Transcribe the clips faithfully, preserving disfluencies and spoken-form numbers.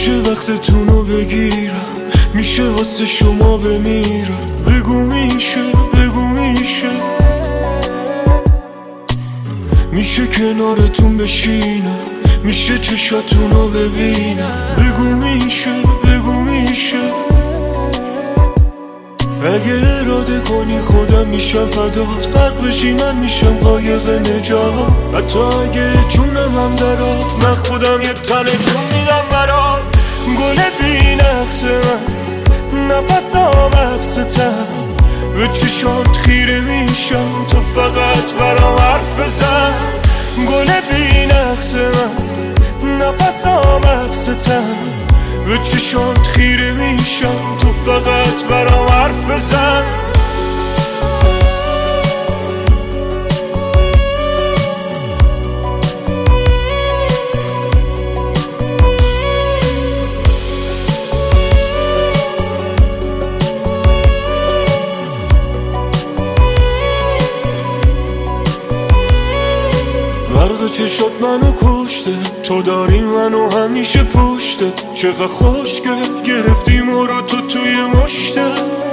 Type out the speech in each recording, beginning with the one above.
میشه وقتتونو بگیرم، میشه واسه شما بمیرم. بگو میشه، بگو میشه، میشه کنارتون بشینم، میشه چشاتونو ببینم. بگو میشه، بگو میشه، اگه اراده کنی خودم میشم فدات. غرق بشی من میشم قایق نجات. حتی اگه جونم هم درات، من خودم یه تنه جون میدم برات. گل بی نقص من، نفسام حبستم، به چشات خیره میشم تو فقط برام حرف بزن. گل بی نقص من، نفسام حبستم، به چشات خیره میشم تو فقط برام حرف بزن. برق چشات منو کشته، تو داری منو همیشه پشته. چقدر خوشگل گرفتی مرا تو توی مشته.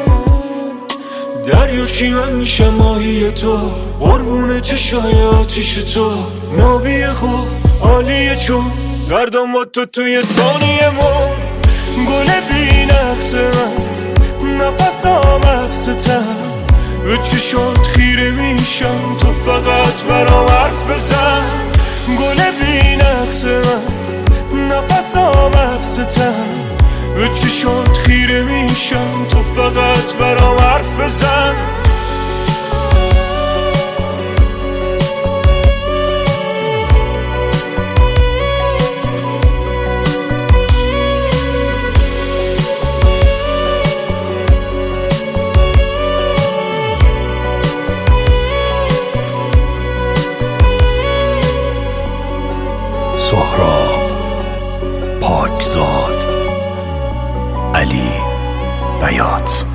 دریاشی من میشم ماهی تو، قربون چشای آتیش تو. نابی خوب عالیه چون گردم با تو توی ثانیه مر. گل بی نقص من، نفسام حبستم، به چشات خیره میشم تو فقط برام حرف بزن. گل بی نقص من، نفسام حبستم، به چشات خیره میشم تو فقط برام حرف بزن. سهراب پاکزاد، علی بیات.